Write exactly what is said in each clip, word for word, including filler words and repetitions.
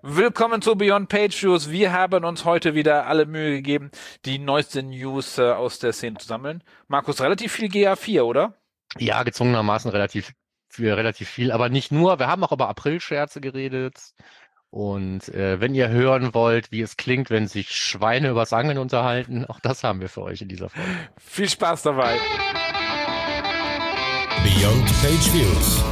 Willkommen zu Beyond Page Views. Wir haben uns heute wieder alle Mühe gegeben, die neuesten News äh, aus der Szene zu sammeln. Markus, relativ viel G A vier, oder? Ja, gezwungenermaßen relativ viel, relativ viel, aber nicht nur. Wir haben auch über Aprilscherze geredet. Und äh, wenn ihr hören wollt, wie es klingt, wenn sich Schweine übers Angeln unterhalten, auch das haben wir für euch in dieser Folge. Viel Spaß dabei. Beyond Page Views,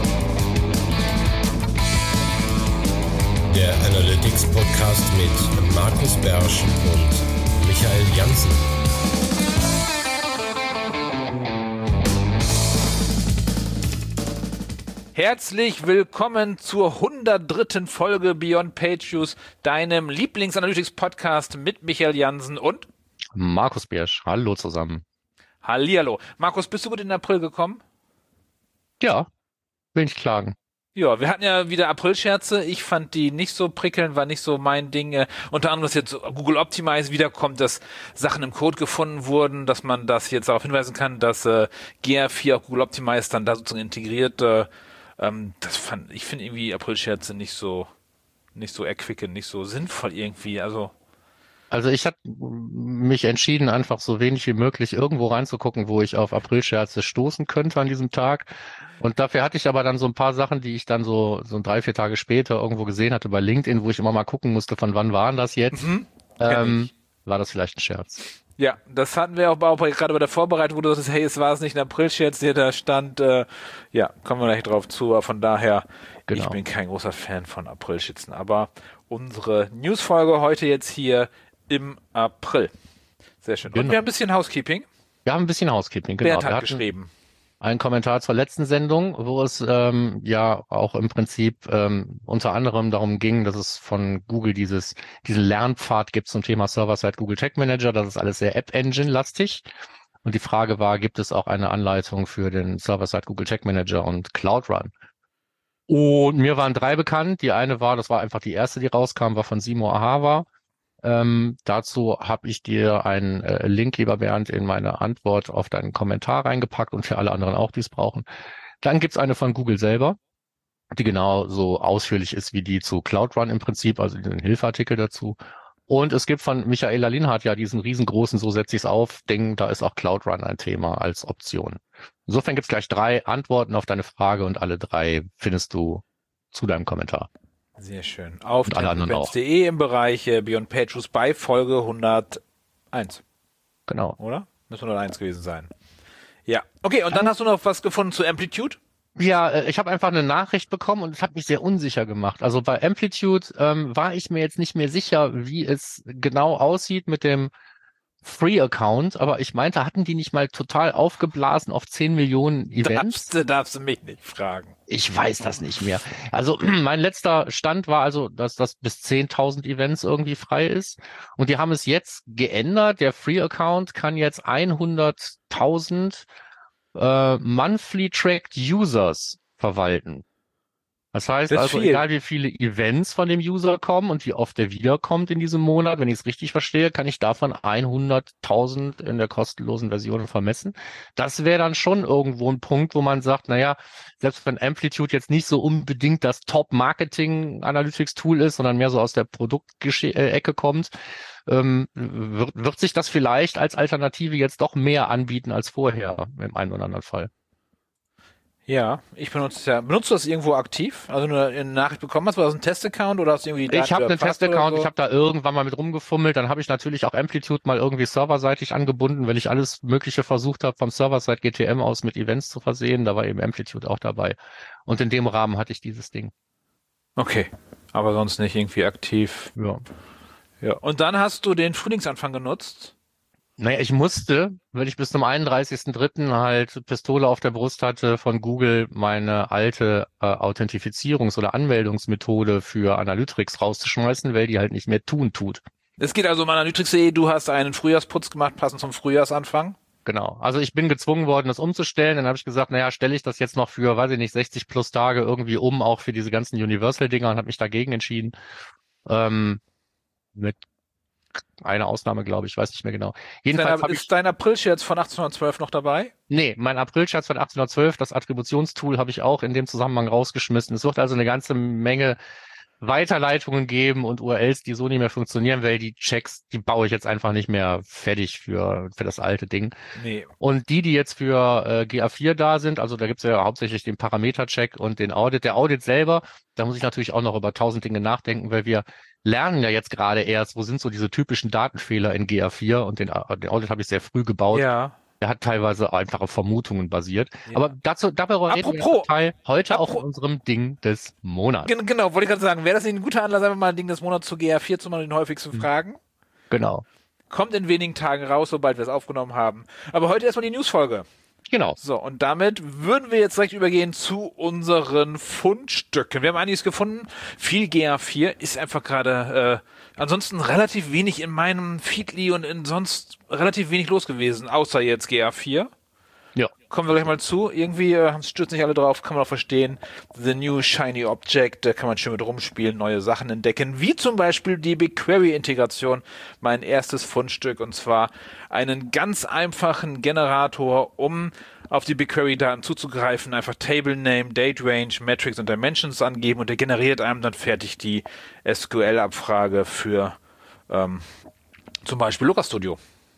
der Analytics Podcast mit Markus Bersch und Michael Janssen. Herzlich willkommen zur hundertdritten Folge Beyond Page Views, deinem Lieblings-Analytics-Podcast mit Michael Janssen und Markus Bersch. Hallo zusammen. Hallihallo. Markus, bist du gut in den April gekommen? Ja, will nicht klagen. Ja, wir hatten ja wieder Aprilscherze. Ich fand die nicht so prickelnd, war nicht so mein Ding. Äh, unter anderem, dass jetzt Google Optimize wiederkommt, dass Sachen im Code gefunden wurden, dass man das jetzt darauf hinweisen kann, dass äh, G A vier auch Google Optimize dann da sozusagen integriert. Äh, ähm, das fand ich finde irgendwie Aprilscherze nicht so nicht so erquickend, nicht so sinnvoll irgendwie. Also Also ich habe mich entschieden, einfach so wenig wie möglich irgendwo reinzugucken, wo ich auf Aprilscherze stoßen könnte an diesem Tag. Und dafür hatte ich aber dann so ein paar Sachen, die ich dann so so drei, vier Tage später irgendwo gesehen hatte bei LinkedIn, wo ich immer mal gucken musste, von wann waren das jetzt? mhm, Ähm, war das vielleicht ein Scherz? ja, das hatten wir auch, auch gerade bei der Vorbereitung, wo du sagst, hey, es war es nicht ein Aprilscherz, der da stand. Äh, ja, kommen wir gleich drauf zu. Aber von daher, Genau. ich bin kein großer Fan von Aprilschützen. Aber unsere Newsfolge heute jetzt hier im April. Sehr schön. Und Genau. wir haben ein bisschen Housekeeping. Wir haben ein bisschen Housekeeping, genau. Bernd Wir hat hatten geschrieben. einen Kommentar zur letzten Sendung, wo es ähm, ja auch im Prinzip ähm, unter anderem darum ging, dass es von Google dieses diesen Lernpfad gibt zum Thema Server-Side Google Tag Manager. Das ist alles sehr App-Engine-lastig. Und die Frage war, gibt es auch eine Anleitung für den Server-Side Google Tag Manager und Cloud Run? Und mir waren drei bekannt. Die eine war, das war einfach die erste, die rauskam, war von Simo Ahava. Ähm, dazu habe ich dir einen äh, Link, lieber Bernd, in meine Antwort auf deinen Kommentar reingepackt und für alle anderen auch, die es brauchen. Dann gibt's eine von Google selber, die genau so ausführlich ist wie die zu Cloud Run im Prinzip, also den Hilfeartikel dazu. Und es gibt von Michaela Linhardt ja diesen riesengroßen, so setze ich es auf, Ding, da ist auch Cloud Run ein Thema als Option. Insofern gibt's gleich drei Antworten auf deine Frage und alle drei findest du zu deinem Kommentar. Sehr schön. Auf Und alle anderen auch. tempo punkt de im Bereich äh, Beyond Page Views bei Folge hunderteins. Genau. Oder? Müsste hunderteins gewesen sein. Ja. Okay, und dann hast du noch was gefunden zu Amplitude? Ja, äh, ich habe einfach eine Nachricht bekommen und es hat mich sehr unsicher gemacht. Also bei Amplitude ähm, war ich mir jetzt nicht mehr sicher, wie es genau aussieht mit dem Free-Account, aber ich meinte, hatten die nicht mal total aufgeblasen auf zehn Millionen Events? Darfst du, darfst du mich nicht fragen. Ich weiß das nicht mehr. Also mein letzter Stand war also, dass das bis zehntausend Events irgendwie frei ist. Und die haben es jetzt geändert. Der Free-Account kann jetzt hunderttausend äh, Monthly Tracked Users verwalten. Das heißt Das ist also, viel. egal wie viele Events von dem User kommen und wie oft er wiederkommt in diesem Monat, wenn ich es richtig verstehe, kann ich davon hunderttausend in der kostenlosen Version vermessen. Das wäre dann schon irgendwo ein Punkt, wo man sagt, naja, selbst wenn Amplitude jetzt nicht so unbedingt das Top-Marketing-Analytics-Tool ist, sondern mehr so aus der Produktecke kommt, ähm, wird, wird sich das vielleicht als Alternative jetzt doch mehr anbieten als vorher im einen oder anderen Fall. Ja, ich benutze es ja. Benutzt du das irgendwo aktiv? Also nur eine Nachricht bekommen hast? War das ein Test-Account oder hast du irgendwie Ich habe einen erfasst oder Test-Account, so? ich habe da irgendwann mal mit rumgefummelt, dann habe ich natürlich auch Amplitude mal irgendwie serverseitig angebunden, wenn ich alles Mögliche versucht habe, vom Server-Side G T M aus mit Events zu versehen, da war eben Amplitude auch dabei. Und in dem Rahmen hatte ich dieses Ding. Okay, aber sonst nicht irgendwie aktiv. Ja. Ja. Und dann hast du den Frühlingsanfang genutzt. Naja, ich musste, wenn ich bis zum einunddreißigsten dritten halt Pistole auf der Brust hatte, von Google meine alte äh, Authentifizierungs- oder Anmeldungsmethode für Analytics rauszuschmeißen, weil die halt nicht mehr tun tut. Es geht also um Analytics punkt de, du hast einen Frühjahrsputz gemacht, passend zum Frühjahrsanfang. Genau. Also ich bin gezwungen worden, das umzustellen. Dann habe ich gesagt, naja, stelle ich das jetzt noch für, weiß ich nicht, sechzig plus Tage irgendwie um, auch für diese ganzen Universal-Dinger und habe mich dagegen entschieden. Ähm, mit einer Ausnahme, glaube ich, weiß nicht mehr genau. Jedenfalls habe ich... Ist dein Aprilscherz von achtzehnhundertzwölf noch dabei? Nee, mein Aprilscherz von achtzehnhundertzwölf, das Attributionstool habe ich auch in dem Zusammenhang rausgeschmissen. Es wird also eine ganze Menge Weiterleitungen geben und U R Ls, die so nicht mehr funktionieren, weil die Checks, die baue ich jetzt einfach nicht mehr fertig für, für das alte Ding. Nee. Und die, die jetzt für äh, G A vier da sind, also da gibt's ja hauptsächlich den Parameter-Check und den Audit. Der Audit selber, da muss ich natürlich auch noch über tausend Dinge nachdenken, weil wir lernen ja jetzt gerade erst, wo sind so diese typischen Datenfehler in G A vier, und den, den Audit habe ich sehr früh gebaut. Ja. Der hat teilweise einfach auf Vermutungen basiert. Ja. Aber dazu, darüber reden wir Apropos- im Detail heute auch in apro- unserem Ding des Monats. Gen genau, wollte ich gerade sagen, wäre das nicht ein guter Anlass, einfach mal ein Ding des Monats zu G A vier zu machen, den häufigsten Fragen? Genau. Kommt in wenigen Tagen raus, sobald wir es aufgenommen haben. Aber heute erstmal die Newsfolge. Genau. So, und damit würden wir jetzt direkt übergehen zu unseren Fundstücken. Wir haben einiges gefunden. Viel G A vier ist einfach gerade äh, ansonsten relativ wenig in meinem Feedly und in sonst relativ wenig los gewesen, außer jetzt G A vier. Ja. Kommen wir gleich mal zu. Irgendwie äh, stürzen nicht alle drauf, kann man auch verstehen. The New Shiny Object, da kann man schön mit rumspielen, neue Sachen entdecken, wie zum Beispiel die BigQuery-Integration, mein erstes Fundstück, und zwar einen ganz einfachen Generator, um auf die BigQuery-Daten zuzugreifen, einfach Table Name, Date Range, Metrics und Dimensions angeben, und der generiert einem dann fertig die S Q L-Abfrage für ähm, zum Beispiel Looker Studio,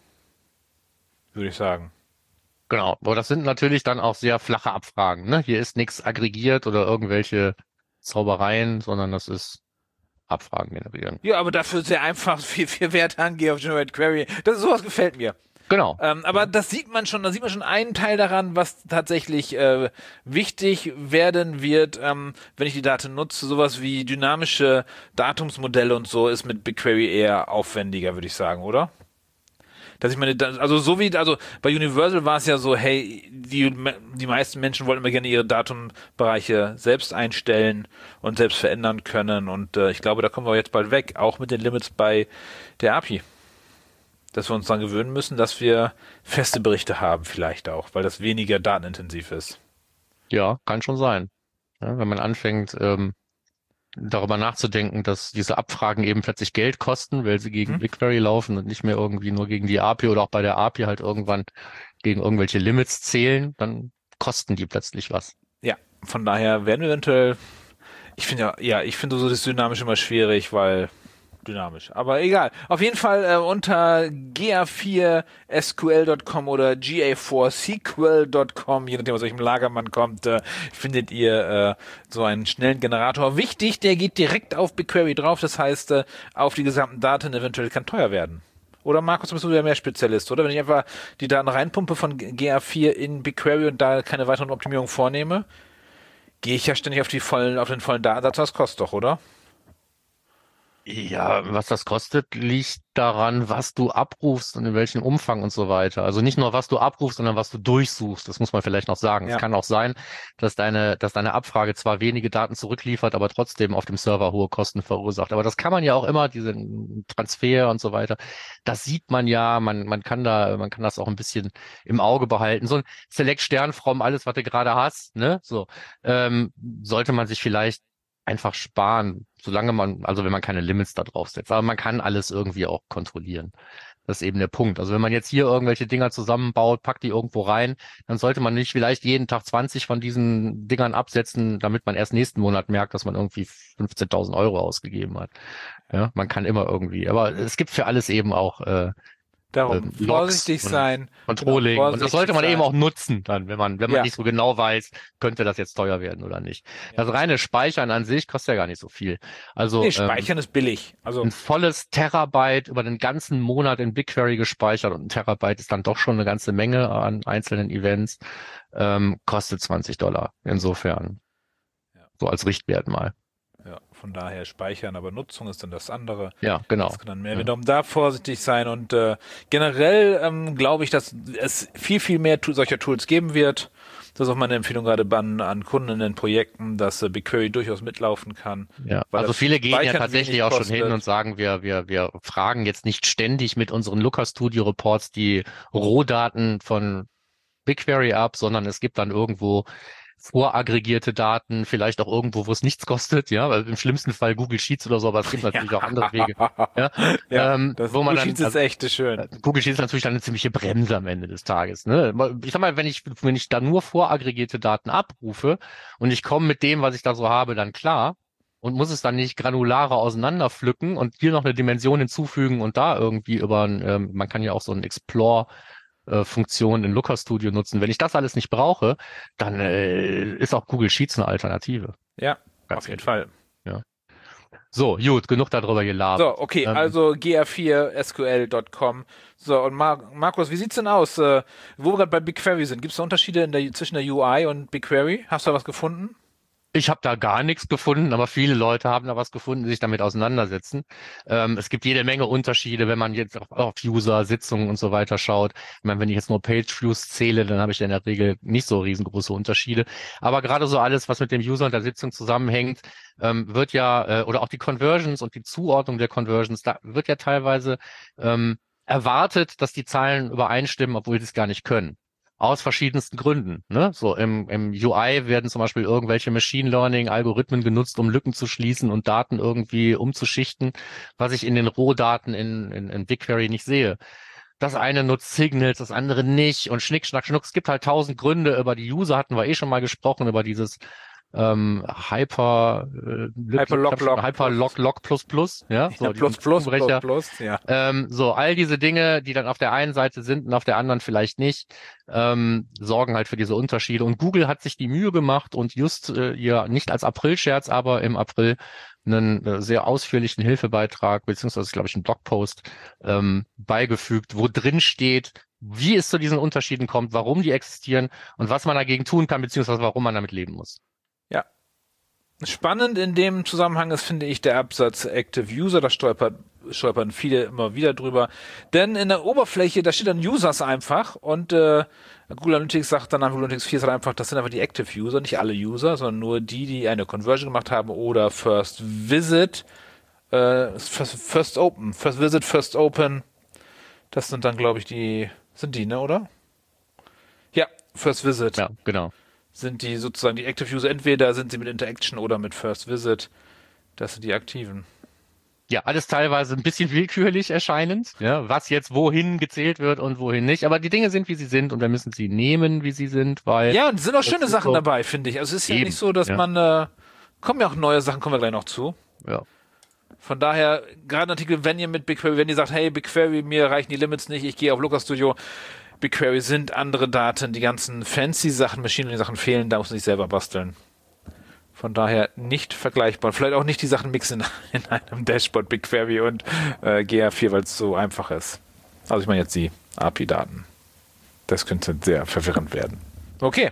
würde ich sagen. Genau, aber das sind natürlich dann auch sehr flache Abfragen. Ne? Hier ist nichts aggregiert oder irgendwelche Zaubereien, sondern das ist Abfragen generieren. Ja, aber dafür sehr einfach, viel, viel Wert angehen auf Generate Query. Das, sowas gefällt mir. Genau. Ähm, aber das sieht man schon, da sieht man schon einen Teil daran, was tatsächlich äh, wichtig werden wird, ähm, wenn ich die Daten nutze. Sowas wie dynamische Datumsmodelle und so ist mit BigQuery eher aufwendiger, würde ich sagen, oder? Dass ich meine, also so wie, also bei Universal war es ja so, hey, die, die meisten Menschen wollen immer gerne ihre Datumbereiche selbst einstellen und selbst verändern können, und äh, ich glaube, da kommen wir jetzt bald weg, auch mit den Limits bei der A P I. Dass wir uns dann gewöhnen müssen, dass wir feste Berichte haben vielleicht auch, weil das weniger datenintensiv ist. Ja, kann schon sein. Ja, wenn man anfängt, ähm, darüber nachzudenken, dass diese Abfragen eben plötzlich Geld kosten, weil sie gegen Hm. BigQuery laufen und nicht mehr irgendwie nur gegen die A P I oder auch bei der A P I halt irgendwann gegen irgendwelche Limits zählen, dann kosten die plötzlich was. Ja, von daher werden wir eventuell, ich finde ja, ja, ich finde so das Dynamisch immer schwierig, weil dynamisch. Aber egal. Auf jeden Fall äh, unter G A vier S Q L Punkt com oder G A vier S Q L Punkt com, je nachdem, aus welchem Lager man kommt, äh, findet ihr äh, so einen schnellen Generator. Wichtig, der geht direkt auf BigQuery drauf, das heißt, äh, auf die gesamten Daten, eventuell kann teuer werden. Oder Markus, bist du ja mehr Spezialist, oder? Wenn ich einfach die Daten reinpumpe von G A vier in BigQuery und da keine weiteren Optimierungen vornehme, gehe ich ja ständig auf die vollen, auf den vollen Datensatz, das kostet doch, oder? Ja, was das kostet, liegt daran, was du abrufst und in welchem Umfang und so weiter. Also nicht nur, was du abrufst, sondern was du durchsuchst. Das muss man vielleicht noch sagen. Ja. Es kann auch sein, dass deine, dass deine Abfrage zwar wenige Daten zurückliefert, aber trotzdem auf dem Server hohe Kosten verursacht. Aber das kann man ja auch immer, diesen Transfer und so weiter. Das sieht man ja. Man, man kann da, man kann das auch ein bisschen im Auge behalten. So ein Select Stern from alles, was du gerade hast, ne? So, ähm, sollte man sich vielleicht einfach sparen, solange man, also wenn man keine Limits da drauf setzt. Aber man kann alles irgendwie auch kontrollieren. Das ist eben der Punkt. Also wenn man jetzt hier irgendwelche Dinger zusammenbaut, packt die irgendwo rein, dann sollte man nicht vielleicht jeden Tag zwanzig von diesen Dingern absetzen, damit man erst nächsten Monat merkt, dass man irgendwie fünfzehntausend Euro ausgegeben hat. Ja, man kann immer irgendwie. Aber es gibt für alles eben auch äh, Darum ähm, vorsichtig und sein. Controlling. Genau, und das sollte man vorsichtig eben sein. auch nutzen dann, wenn man, wenn man Ja. nicht so genau weiß, könnte das jetzt teuer werden oder nicht. Ja. Das reine Speichern an sich kostet ja gar nicht so viel. Also Nee, ähm, Speichern ist billig. Also ein volles Terabyte über den ganzen Monat in BigQuery gespeichert, und ein Terabyte ist dann doch schon eine ganze Menge an einzelnen Events, ähm, kostet zwanzig Dollar. Insofern. Ja. So als Richtwert mal. ja, von daher speichern, aber Nutzung ist dann das andere. Ja, genau. Das kann dann mehr. Ja. Wir darum da vorsichtig sein, und äh, generell ähm, glaube ich, dass es viel, viel mehr tu- solcher Tools geben wird. Das ist auch meine Empfehlung gerade an, an Kunden in den Projekten, dass äh, BigQuery durchaus mitlaufen kann. Ja, Weil also das viele gehen ja Speichern tatsächlich wenig auch schon kostet. hin und sagen, wir, wir, wir fragen jetzt nicht ständig mit unseren Looker Studio Reports die Rohdaten von BigQuery ab, sondern es gibt dann irgendwo voraggregierte Daten, vielleicht auch irgendwo, wo es nichts kostet, ja, weil im schlimmsten Fall Google Sheets oder so, aber es gibt natürlich auch andere Wege, ja, Ja, ähm, das wo man dann, Sheets ist also, echt schön. Google Sheets ist natürlich dann eine ziemliche Bremse am Ende des Tages, ne? Ich sag mal, wenn ich, wenn ich da nur voraggregierte Daten abrufe und ich komme mit dem, was ich da so habe, dann klar, und muss es dann nicht granularer auseinanderpflücken und hier noch eine Dimension hinzufügen und da irgendwie über, ein, ähm, man kann ja auch so einen Explore äh, Funktion in Looker Studio nutzen. Wenn ich das alles nicht brauche, dann äh, ist auch Google Sheets eine Alternative. Ja, Ganz auf jeden ehrlich. Fall. Ja. So, gut, genug darüber gelabert. So, okay, Ähm, also G R vier S Q L Punkt com. So, und Mar Markus, wie sieht's denn aus, äh, wo wir gerade bei BigQuery sind? Gibt es da Unterschiede in der, zwischen der U I und BigQuery? Hast du da was gefunden? Ich habe da gar nichts gefunden, aber viele Leute haben da was gefunden, die sich damit auseinandersetzen. Ähm, es gibt jede Menge Unterschiede, wenn man jetzt auf, auf User, Sitzungen und so weiter schaut. Ich meine, wenn ich jetzt nur Page-Views zähle, dann habe ich in der Regel nicht so riesengroße Unterschiede. Aber gerade so alles, was mit dem User und der Sitzung zusammenhängt, ähm, wird ja, äh, oder auch die Conversions und die Zuordnung der Conversions, da wird ja teilweise ähm, erwartet, dass die Zahlen übereinstimmen, obwohl sie es gar nicht können. Aus verschiedensten Gründen. Ne? So im, im U I werden zum Beispiel irgendwelche Machine Learning Algorithmen genutzt, um Lücken zu schließen und Daten irgendwie umzuschichten, was ich in den Rohdaten in, in, in BigQuery nicht sehe. Das eine nutzt Signals, das andere nicht und Schnick, Schnack, Schnuck. Es gibt halt tausend Gründe. Über die User hatten wir eh schon mal gesprochen, über dieses ähm, Hyper äh, Hyperlock, Lock, Hyperlock, Lock plus plus, ja, so ja, plus, plus, Zungenbrecher. plus, plus, ja. Ähm, so, all diese Dinge, die dann auf der einen Seite sind und auf der anderen vielleicht nicht, ähm, sorgen halt für diese Unterschiede. Und Google hat sich die Mühe gemacht und just äh, ihr, nicht als April-Scherz, aber im April einen äh, sehr ausführlichen Hilfebeitrag, beziehungsweise, glaube ich, einen Blogpost ähm, beigefügt, wo drin steht, wie es zu diesen Unterschieden kommt, warum die existieren und was man dagegen tun kann, beziehungsweise warum man damit leben muss. Ja. Spannend in dem Zusammenhang ist, finde ich, der Absatz Active User. Da stolpert, stolpern viele immer wieder drüber. Denn in der Oberfläche, da steht dann Users einfach und äh, Google Analytics sagt dann, Google Analytics vier sagt einfach, das sind einfach die Active User, nicht alle User, sondern nur die, die eine Conversion gemacht haben oder First Visit, äh, First, First Open, First Visit, First Open. Das sind dann, glaube ich, die, sind die, ne, oder? Ja, First Visit. Ja, genau. Sind die sozusagen die Active User, entweder sind sie mit Interaction oder mit First Visit. Das sind die Aktiven. Ja, alles teilweise ein bisschen willkürlich erscheinend, ja, was jetzt wohin gezählt wird und wohin nicht. Aber die Dinge sind, wie sie sind und wir müssen sie nehmen, wie sie sind, weil... Ja, und es sind auch schöne Sachen so dabei, finde ich. Also es ist eben ja nicht so, dass ja. man... Äh, kommen ja auch neue Sachen, kommen wir gleich noch zu. Ja. Von daher, gerade ein Artikel, wenn ihr mit BigQuery, wenn ihr sagt, hey, BigQuery, mir reichen die Limits nicht, ich gehe auf Looker Studio... BigQuery sind andere Daten, die ganzen fancy Sachen, Machine Learning Sachen fehlen, da muss man sich selber basteln. Von daher nicht vergleichbar. Vielleicht auch nicht die Sachen mixen in einem Dashboard BigQuery und äh, G R vier, weil es so einfach ist. Also ich meine jetzt die A P I-Daten. Das könnte sehr verwirrend werden. Okay.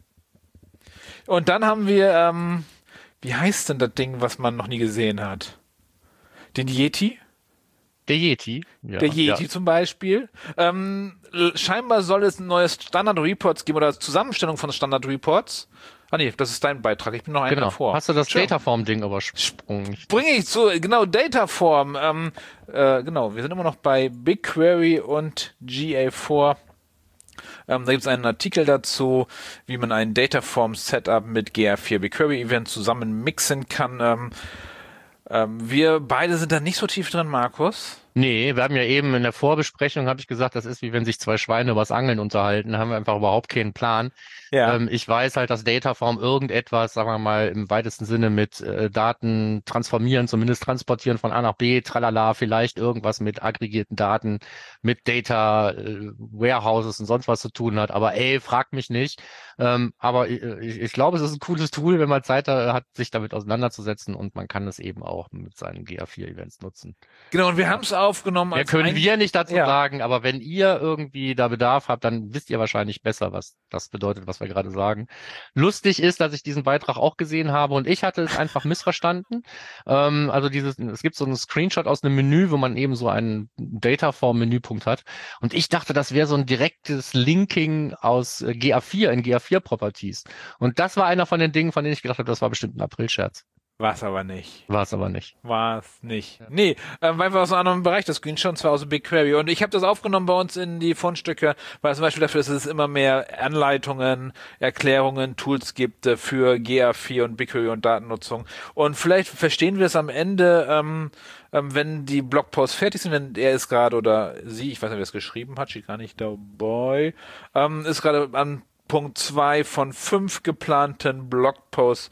Und dann haben wir, ähm, wie heißt denn das Ding, was man noch nie gesehen hat? Den Yeti? Der Yeti. Ja, der Yeti ja. zum Beispiel. Ähm, scheinbar soll es neue Standard-Reports geben oder Zusammenstellung von Standard-Reports. Ah nee, das ist dein Beitrag. Ich bin noch einen genau. davor. Hast du das Dataform-Ding übersprungen? Bringe ich zu, genau, Dataform. Ähm, äh, genau, wir sind immer noch bei BigQuery und G A vier. Ähm, da gibt es einen Artikel dazu, wie man ein Dataform-Setup mit G R vier BigQuery-Event zusammen mixen kann. Ähm, ähm, wir beide sind da nicht so tief drin, Markus. Nee, wir haben ja eben in der Vorbesprechung, habe ich gesagt, das ist wie wenn sich zwei Schweine übers Angeln unterhalten, da haben wir einfach überhaupt keinen Plan. Ja. Ähm, ich weiß halt, dass Dataform irgendetwas, sagen wir mal, im weitesten Sinne mit äh, Daten transformieren, zumindest transportieren von A nach B, tralala, vielleicht irgendwas mit aggregierten Daten, mit Data äh, Warehouses und sonst was zu tun hat. Aber ey, frag mich nicht. Ähm, aber ich, ich glaube, es ist ein cooles Tool, wenn man Zeit hat, sich damit auseinanderzusetzen und man kann es eben auch mit seinen G R vier Events nutzen. Genau, und wir haben es aufgenommen. Ja, können wir nicht dazu ja. sagen, aber wenn ihr irgendwie da Bedarf habt, dann wisst ihr wahrscheinlich besser, was das bedeutet, was wir gerade sagen. Lustig ist, dass ich diesen Beitrag auch gesehen habe und ich hatte es einfach missverstanden. Ähm, also dieses, es gibt so einen Screenshot aus einem Menü, wo man eben so einen Dataform-Menüpunkt hat und ich dachte, das wäre so ein direktes Linking aus G A vier in G A vier Properties. Und das war einer von den Dingen, von denen ich gedacht habe, das war bestimmt ein Aprilscherz. War es aber nicht. War es aber nicht. War es nicht. Ja. Nee, ähm, weil wir aus einem anderen Bereich das Screenshot, zwar aus BigQuery. Und ich habe das aufgenommen bei uns in die Fundstücke, weil zum Beispiel dafür, dass es immer mehr Anleitungen, Erklärungen, Tools gibt äh, für G R vier und BigQuery und Datennutzung. Und vielleicht verstehen wir es am Ende, ähm, ähm, wenn die Blogposts fertig sind, wenn er ist gerade oder sie, ich weiß nicht, wer es geschrieben hat, steht gar nicht dabei, ähm, ist gerade an Punkt zwei von fünf geplanten Blogposts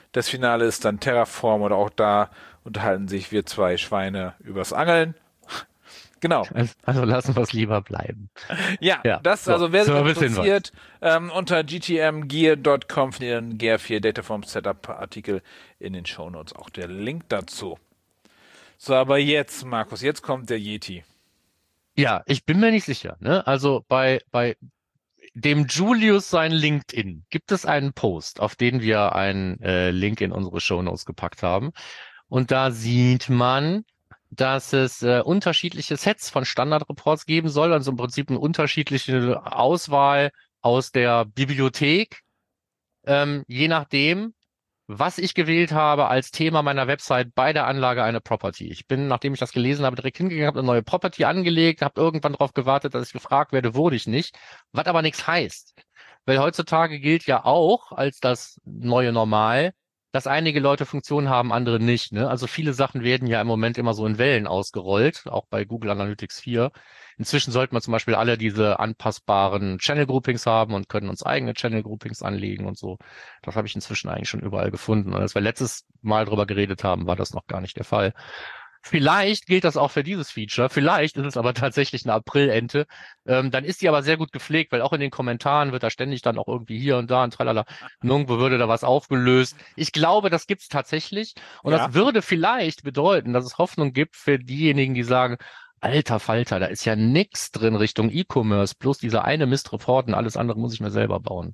Das Finale ist dann Terraform oder auch da unterhalten sich wir zwei Schweine übers Angeln. Genau. Also, also lassen wir es lieber bleiben. Ja, Ja, das, so, also wer sich Service-Hinweis. interessiert, ähm, unter g t m gear dot com findet ihr einen G R vier Dataform Setup Artikel in den Shownotes, auch der Link dazu. So, aber jetzt, Markus, jetzt kommt der Yeti. Ja, ich bin mir nicht sicher. Ne? Also bei, bei dem Julius sein LinkedIn gibt es einen Post, auf den wir einen äh, Link in unsere Shownotes gepackt haben. Und da sieht man, dass es äh, unterschiedliche Sets von Standardreports geben soll, also im Prinzip eine unterschiedliche Auswahl aus der Bibliothek, ähm, je nachdem, was ich gewählt habe als Thema meiner Website bei der Anlage einer Property. Ich bin, nachdem ich das gelesen habe, direkt hingegangen, habe eine neue Property angelegt, habe irgendwann darauf gewartet, dass ich gefragt werde, wurde ich nicht, was aber nichts heißt. Weil heutzutage gilt ja auch als das neue Normal, dass einige Leute Funktionen haben, andere nicht. Ne? Also viele Sachen werden ja im Moment immer so in Wellen ausgerollt, auch bei Google Analytics vier. Inzwischen sollten wir zum Beispiel alle diese anpassbaren Channel Groupings haben und können uns eigene Channel Groupings anlegen und so. Das habe ich inzwischen eigentlich schon überall gefunden. Und als wir letztes Mal drüber geredet haben, war das noch gar nicht der Fall. Vielleicht gilt das auch für dieses Feature. Vielleicht ist es aber tatsächlich eine Aprilente. Ähm, dann ist die aber sehr gut gepflegt, weil auch in den Kommentaren wird da ständig dann auch irgendwie hier und da und tralala. Nirgendwo würde da was aufgelöst. Ich glaube, das gibt's tatsächlich. Und Ja. das würde vielleicht bedeuten, dass es Hoffnung gibt für diejenigen, die sagen, alter Falter, da ist ja nix drin Richtung E-Commerce, bloß dieser eine Mist-Report und alles andere muss ich mir selber bauen.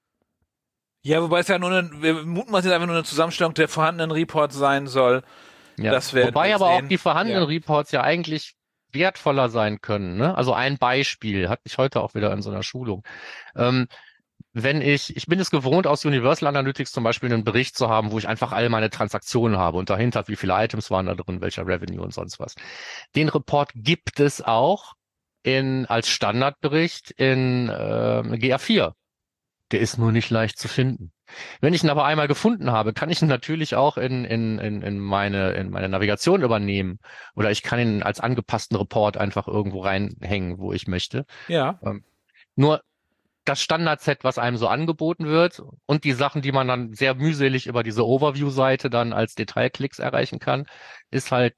Ja, wobei es ja nur eine, wir mutmaßen jetzt einfach nur eine Zusammenstellung der vorhandenen Reports sein soll. Ja. Das werden Wobei wir aber sehen. auch die vorhandenen Ja. Reports ja eigentlich wertvoller sein können. Ne? Also ein Beispiel hatte ich heute auch wieder in so einer Schulung. Ähm, wenn ich, ich bin es gewohnt, aus Universal Analytics zum Beispiel einen Bericht zu haben, wo ich einfach all meine Transaktionen habe und dahinter, wie viele Items waren da drin, welcher Revenue und sonst was. Den Report gibt es auch in, als Standardbericht in äh, G R vier. Der ist nur nicht leicht zu finden. Wenn ich ihn aber einmal gefunden habe, kann ich ihn natürlich auch in, in, in, in, meine, in meine Navigation übernehmen. Oder ich kann ihn als angepassten Report einfach irgendwo reinhängen, wo ich möchte. Ja. Ähm, nur das Standardset, was einem so angeboten wird und die Sachen, die man dann sehr mühselig über diese Overview-Seite dann als Detailklicks erreichen kann, ist halt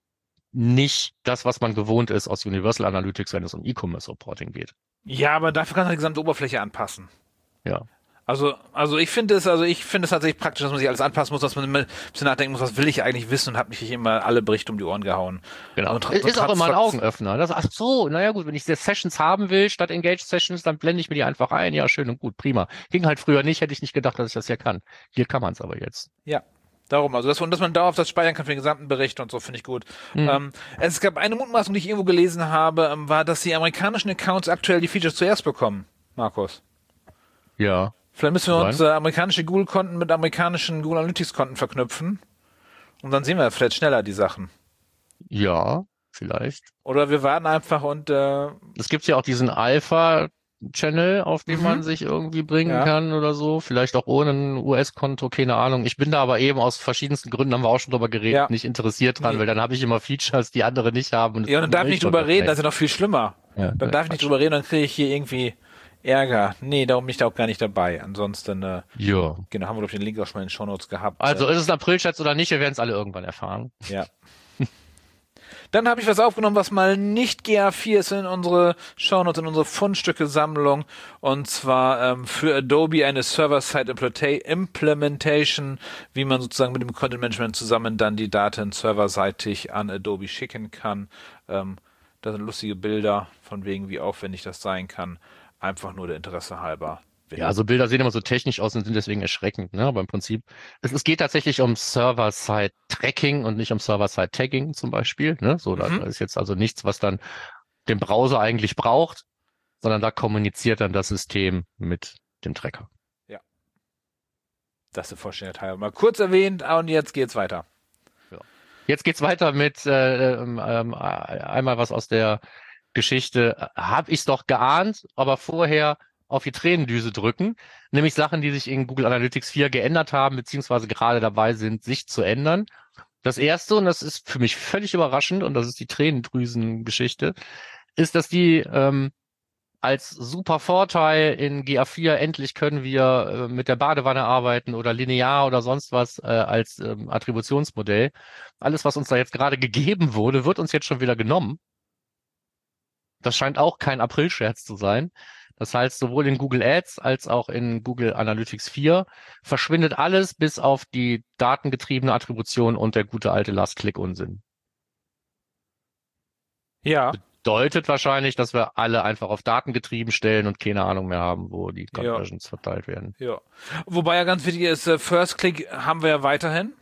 nicht das, was man gewohnt ist aus Universal Analytics, wenn es um E-Commerce-Reporting geht. Ja, aber dafür kann man die gesamte Oberfläche anpassen. Ja. Also, also ich finde es, also ich finde es tatsächlich praktisch, dass man sich alles anpassen muss, dass man immer ein bisschen nachdenken muss, was will ich eigentlich wissen und habe mich nicht immer alle Berichte um die Ohren gehauen. Genau. Also, tra- ist auch trotz- immer ein trotz- Augenöffner. Das, ach so, naja gut, wenn ich diese Sessions haben will, statt Engaged Sessions, dann blende ich mir die einfach ein. Ja, schön und gut, prima. Ging halt früher nicht, hätte ich nicht gedacht, dass ich das ja kann. Hier kann man es aber jetzt. Ja, darum. Also, dass, und dass man dauerhaft das speichern kann für den gesamten Bericht und so, finde ich gut. Mhm. Ähm, es gab eine Mutmaßung, die ich irgendwo gelesen habe, ähm, war, dass die amerikanischen Accounts aktuell die Features zuerst bekommen. Markus. Ja. Vielleicht müssen wir Nein. uns äh, amerikanische Google-Konten mit amerikanischen Google Analytics-Konten verknüpfen. Und dann sehen wir vielleicht schneller die Sachen. Ja, vielleicht. Oder wir warten einfach und äh, Es gibt ja auch diesen Alpha-Channel, auf den Mhm. man sich irgendwie bringen Ja. kann oder so. Vielleicht auch ohne ein U S-Konto, keine Ahnung. Ich bin da aber eben aus verschiedensten Gründen, haben wir auch schon drüber geredet, Ja. nicht interessiert dran, Nee. weil dann habe ich immer Features, die andere nicht haben. Und es ja, und dann kommt darf ich nicht nicht drüber runter. reden, das ist ja noch viel schlimmer. Ja, Dann darf ich nicht drüber reden, dann kriege ich hier irgendwie Ärger. Nee, darum bin ich da auch gar nicht dabei. Ansonsten, äh, Ja. genau, haben wir, glaube ich, den Link auch schon mal in den Shownotes gehabt. Also ist es ein April-Scherz oder nicht? Wir werden es alle irgendwann erfahren. Äh, ja. Dann habe ich was aufgenommen, was mal nicht G A vier ist in unsere Shownotes, in unsere Fundstücke-Sammlung. Und zwar ähm, für Adobe eine Server-Side-Implementation, wie man sozusagen mit dem Content-Management zusammen dann die Daten serverseitig an Adobe schicken kann. Ähm, da sind lustige Bilder, von wegen wie aufwendig das sein kann. Einfach nur der Interesse halber. Ja, also Bilder sehen immer so technisch aus und sind deswegen erschreckend, ne? Aber im Prinzip, es, es geht tatsächlich um Server-Side-Tracking und nicht um Server-Side-Tagging zum Beispiel, ne? So, da, Mhm. da ist jetzt also nichts, was dann den Browser eigentlich braucht, sondern da kommuniziert dann das System mit dem Tracker. Das ist der vollständige Teil. Mal kurz erwähnt, und jetzt geht's weiter. Jetzt geht's weiter mit äh, ähm, ähm, einmal was aus der Geschichte. Hab ich's doch geahnt, aber vorher auf die Tränendüse drücken, nämlich Sachen, die sich in Google Analytics vier geändert haben, beziehungsweise gerade dabei sind, sich zu ändern. Das erste, und das ist für mich völlig überraschend, und das ist die Tränendrüsen-Geschichte, ist, dass die ähm, als super Vorteil in G A vier, endlich können wir äh, mit der Badewanne arbeiten oder linear oder sonst was äh, als ähm, Attributionsmodell. Alles, was uns da jetzt gerade gegeben wurde, wird uns jetzt schon wieder genommen. Das scheint auch kein Aprilscherz zu sein. Das heißt, sowohl in Google Ads als auch in Google Analytics vier verschwindet alles bis auf die datengetriebene Attribution und der gute alte Last-Click-Unsinn. Ja. Bedeutet wahrscheinlich, dass wir alle einfach auf Daten getrieben stellen und keine Ahnung mehr haben, wo die Conversions ja. verteilt werden. Ja. Wobei ja ganz wichtig ist, First Click haben wir ja weiterhin.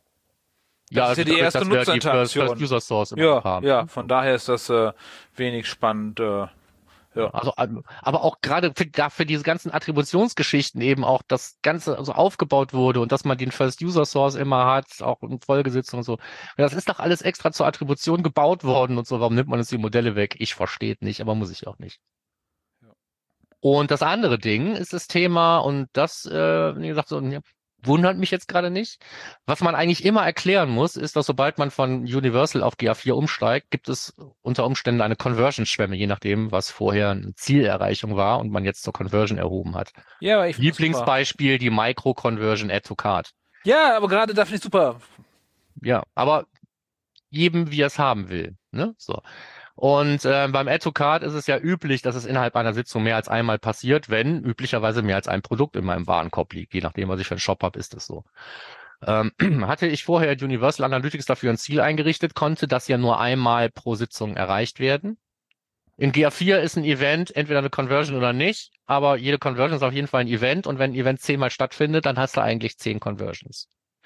Das ja, ist also ja die erste dass wir Nutzerinteraktion. Die First User Source immer ja, haben. ja, von daher ist das äh, wenig spannend. Äh, ja. Also, aber auch gerade für, für diese ganzen Attributionsgeschichten eben auch das Ganze so aufgebaut wurde und dass man den First User Source immer hat, auch in Folgesitzungen und so. Das ist doch alles extra zur Attribution gebaut worden und so. Warum nimmt man uns die Modelle weg? Ich verstehe nicht, aber muss ich auch nicht. Ja. Und das andere Ding ist das Thema und das, äh, wie gesagt, so, ja, wundert mich jetzt gerade nicht. Was man eigentlich immer erklären muss, ist, dass sobald man von Universal auf G A vier umsteigt, gibt es unter Umständen eine Conversion-Schwemme, je nachdem, was vorher eine Zielerreichung war und man jetzt zur Conversion erhoben hat. Ja, aber ich Lieblingsbeispiel, die Micro-Conversion Add to Cart. Ja, aber gerade da finde ich super. Ja, aber jedem, wie er es haben will. Ne? So. Und äh, beim Add to Cart ist es ja üblich, dass es innerhalb einer Sitzung mehr als einmal passiert, wenn üblicherweise mehr als ein Produkt in meinem Warenkorb liegt. Je nachdem, was ich für einen Shop habe, ist es so. Ähm, hatte ich vorher Universal Analytics dafür ein Ziel eingerichtet, konnte das ja nur einmal pro Sitzung erreicht werden. In G A vier ist ein Event entweder eine Conversion oder nicht, aber jede Conversion ist auf jeden Fall ein Event und wenn ein Event zehnmal stattfindet, dann hast du eigentlich zehn Conversions.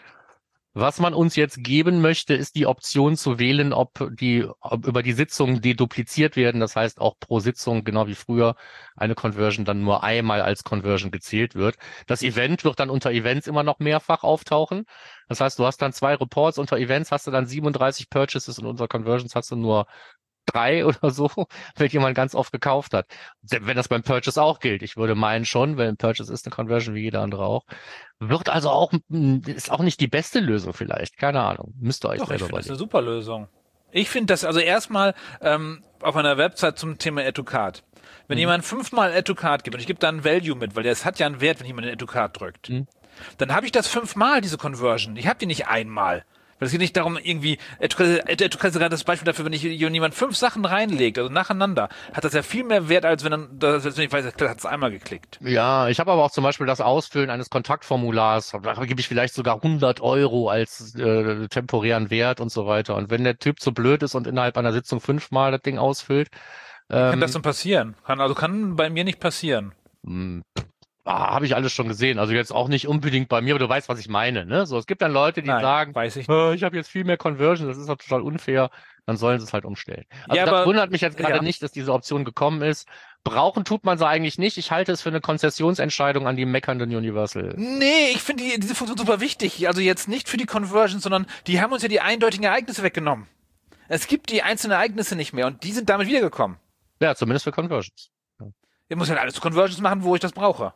Was man uns jetzt geben möchte, ist die Option zu wählen, ob die ob über die Sitzung dedupliziert werden. Das heißt, auch pro Sitzung, genau wie früher, eine Conversion dann nur einmal als Conversion gezählt wird. Das Event wird dann unter Events immer noch mehrfach auftauchen. Das heißt, du hast dann zwei Reports, unter Events hast du dann siebenunddreißig Purchases und unter Conversions hast du nur drei oder so, wenn jemand ganz oft gekauft hat. Wenn das beim Purchase auch gilt. Ich würde meinen schon, weil ein Purchase ist eine Conversion wie jeder andere auch. Wird also auch, ist auch nicht die beste Lösung vielleicht. Keine Ahnung. Müsst ihr euch Doch, selber ich finde das überlegen. eine super Lösung. Ich finde das also erstmal ähm, auf einer Website zum Thema Add to Cart. Wenn mhm. jemand fünfmal Add to Cart gibt und ich gebe da ein Value mit, weil das hat ja einen Wert, wenn jemand den Add to Cart drückt, mhm. dann habe ich das fünfmal, diese Conversion. Ich habe die nicht einmal. Weil es geht nicht darum, irgendwie, du kannst gerade das Beispiel dafür, wenn ich jemand fünf Sachen reinlegt, also nacheinander, hat das ja viel mehr Wert, als wenn dann, das, wenn ich weiß, hat es einmal geklickt. Ja, ich habe aber auch zum Beispiel das Ausfüllen eines Kontaktformulars, da gebe ich vielleicht sogar hundert Euro als äh, temporären Wert und so weiter. Und wenn der Typ so blöd ist und innerhalb einer Sitzung fünfmal das Ding ausfüllt. Ähm, kann das denn passieren? Kann, also kann bei mir nicht passieren. Mh, Ah, habe ich alles schon gesehen. Also jetzt auch nicht unbedingt bei mir, aber du weißt, was ich meine. Ne? So, es gibt dann Leute, die Nein, sagen, weiß ich, äh, ich habe jetzt viel mehr Conversion, das ist doch total unfair. Dann sollen sie es halt umstellen. Also ja, das aber, wundert mich jetzt gerade ja. nicht, dass diese Option gekommen ist. Brauchen tut man sie eigentlich nicht. Ich halte es für eine Konzessionsentscheidung an die meckernden Universal. Nee, ich finde die, diese Funktion super wichtig. Also jetzt nicht für die Conversion, sondern die haben uns ja die eindeutigen Ereignisse weggenommen. Es gibt die einzelnen Ereignisse nicht mehr und die sind damit wiedergekommen. Ja, zumindest für Conversions. Ja. Ich muss halt alles zu Conversions machen, wo ich das brauche.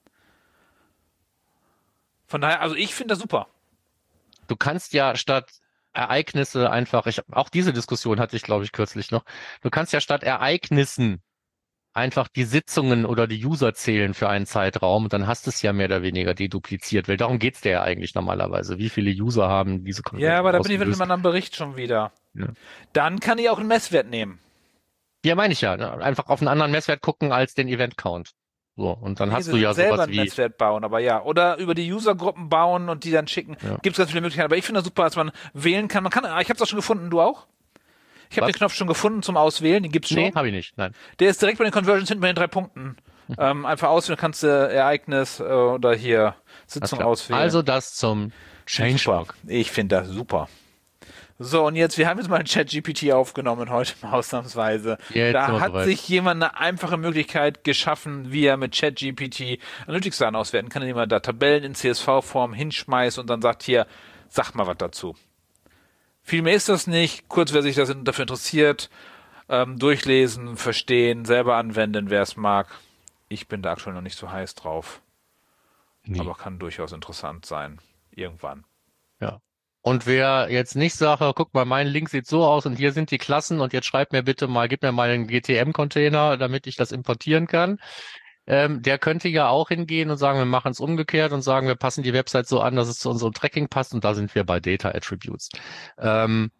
Von daher, also ich finde das super. Du kannst ja statt Ereignisse einfach, ich auch diese Diskussion hatte ich, glaube ich, kürzlich noch, du kannst ja statt Ereignissen einfach die Sitzungen oder die User zählen für einen Zeitraum und dann hast du es ja mehr oder weniger dedupliziert, weil darum geht's dir ja eigentlich normalerweise. Wie viele User haben diese Conversion? Ja, aber da bin ich mit einem anderen Bericht schon wieder. Ja. Dann kann ich auch einen Messwert nehmen. Ja, meine ich ja. Einfach auf einen anderen Messwert gucken als den Event-Count. So, und dann nee, hast du ja selber sowas ein wie... Messwert bauen, aber ja. Oder über die Usergruppen bauen und die dann schicken. Ja. Gibt es ganz viele Möglichkeiten. Aber ich finde das super, dass man wählen kann. Man kann, ich habe es auch schon gefunden, du auch? Ich habe den Knopf schon gefunden zum Auswählen, den gibt's schon. Nee, habe ich nicht, nein. Der ist direkt bei den Conversions hinten bei den drei Punkten. Mhm. Ähm, einfach auswählen, kannst du äh, Ereignis äh, oder hier Sitzung auswählen. Also das zum Changelog. Ich finde das super. So, und jetzt, wir haben jetzt mal ein ChatGPT aufgenommen heute mal ausnahmsweise. Jetzt da hat sich jemand eine einfache Möglichkeit geschaffen, wie er mit ChatGPT Analytics-Daten auswerten kann, indem er da Tabellen in C S V-Form hinschmeißt und dann sagt, hier, sag mal was dazu. Viel mehr ist das nicht. Kurz, wer sich das dafür interessiert, ähm, durchlesen, verstehen, selber anwenden, wer es mag. Ich bin da aktuell noch nicht so heiß drauf. Nee. Aber kann durchaus interessant sein. Irgendwann. Ja. Und wer jetzt nicht sagt, oh, guck mal, mein Link sieht so aus und hier sind die Klassen und jetzt schreib mir bitte mal, gib mir mal einen G T M-Container, damit ich das importieren kann, ähm, der könnte ja auch hingehen und sagen, wir machen es umgekehrt und sagen, wir passen die Website so an, dass es zu unserem Tracking passt und da sind wir bei Data Attributes. Ähm,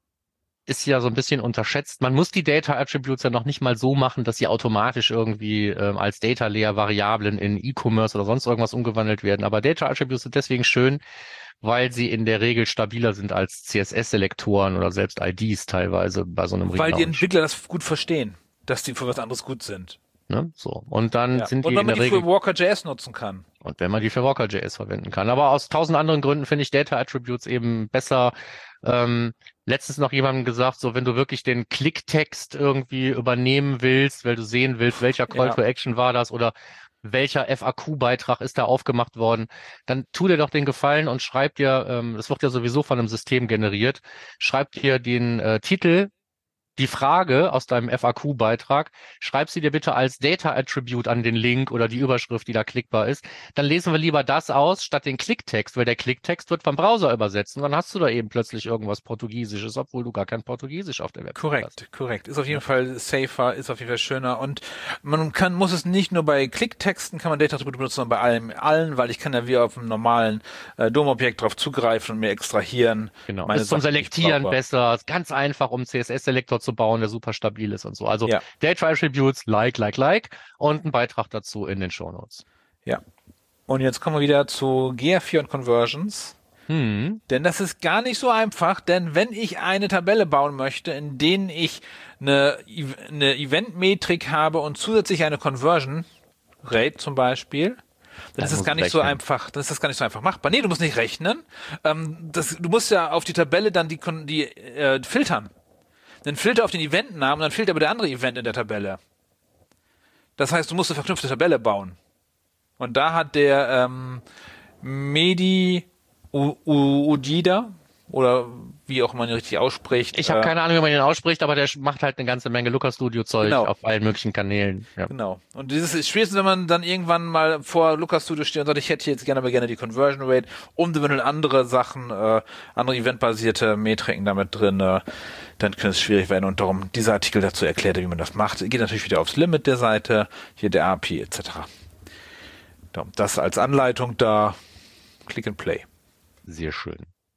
ist ja so ein bisschen unterschätzt. Man muss die Data Attributes ja noch nicht mal so machen, dass sie automatisch irgendwie ähm, als Data Layer Variablen in E-Commerce oder sonst irgendwas umgewandelt werden. Aber Data Attributes sind deswegen schön, weil sie in der Regel stabiler sind als C S S-Selektoren oder selbst I Ds teilweise bei so einem Weil die Relaunch. Entwickler das gut verstehen, dass die für was anderes gut sind. Ne? So. Und dann Ja. sind Und die wenn in man der die Regel. für Walker.js nutzen kann. Und wenn man die für Walker.js verwenden kann. Aber aus tausend anderen Gründen finde ich Data Attributes eben besser. Ähm, letztens noch jemandem gesagt, so wenn du wirklich den Klicktext irgendwie übernehmen willst, weil du sehen willst, welcher Call Ja. to Action war das oder welcher F A Q-Beitrag ist da aufgemacht worden, dann tu dir doch den Gefallen und schreib dir, ähm, das wird ja sowieso von einem System generiert, schreib dir den äh, Titel, die Frage aus deinem F A Q-Beitrag, schreib sie dir bitte als Data-Attribute an den Link oder die Überschrift, die da klickbar ist. Dann lesen wir lieber das aus, statt den Klicktext, weil der Klicktext wird vom Browser übersetzt und dann hast du da eben plötzlich irgendwas Portugiesisches, obwohl du gar kein Portugiesisch auf der Website Korrekt, hast. korrekt. Ist auf jeden Fall safer, ist auf jeden Fall schöner und man kann, muss es nicht nur bei Klicktexten kann man Data Attribute benutzen, sondern bei allem, allen, weil ich kann ja wie auf einem normalen äh, D O M-Objekt drauf zugreifen und mir extrahieren. Genau. Meine Ist zum Sachen, die ich Selektieren brauche. besser, ist ganz einfach, um C S S-Selektor zu bauen, der super stabil ist und so. Also Ja. Data Attributes, like, like, like und ein Beitrag dazu in den Shownotes. Ja. Und jetzt kommen wir wieder zu G A vier und Conversions. Hm. Denn das ist gar nicht so einfach, denn wenn ich eine Tabelle bauen möchte, in denen ich eine, eine Event-Metrik habe und zusätzlich eine Conversion Rate zum Beispiel, dann Dann ist das musst gar du nicht so rechnen. einfach, dann ist das gar nicht so einfach machbar. Nee, du musst nicht rechnen. Ähm, das, du musst ja auf die Tabelle dann die, Kon- die äh, filtern. Dann filter auf den Eventnamen, dann filter aber der andere Event in der Tabelle. Das heißt, du musst eine verknüpfte Tabelle bauen. Und da hat der ähm, Medi U- U- Ujida oder wie auch man ihn richtig ausspricht. Ich habe äh, keine Ahnung, wie man den ausspricht, aber der sch- macht halt eine ganze Menge Looker Studio Zeug Genau. auf allen möglichen Kanälen. Ja. Genau. Und dieses ist spätestens, wenn man dann irgendwann mal vor Looker Studio steht und sagt, ich hätte jetzt gerne aber gerne die Conversion Rate und eventuell andere Sachen, äh, andere eventbasierte Metriken damit drin, äh, dann könnte es schwierig werden. Und darum dieser Artikel dazu erklärt, wie man das macht. Geht natürlich wieder aufs Limit der Seite, hier der A P I et cetera. Darum das als Anleitung da, Click and Play. Sehr schön.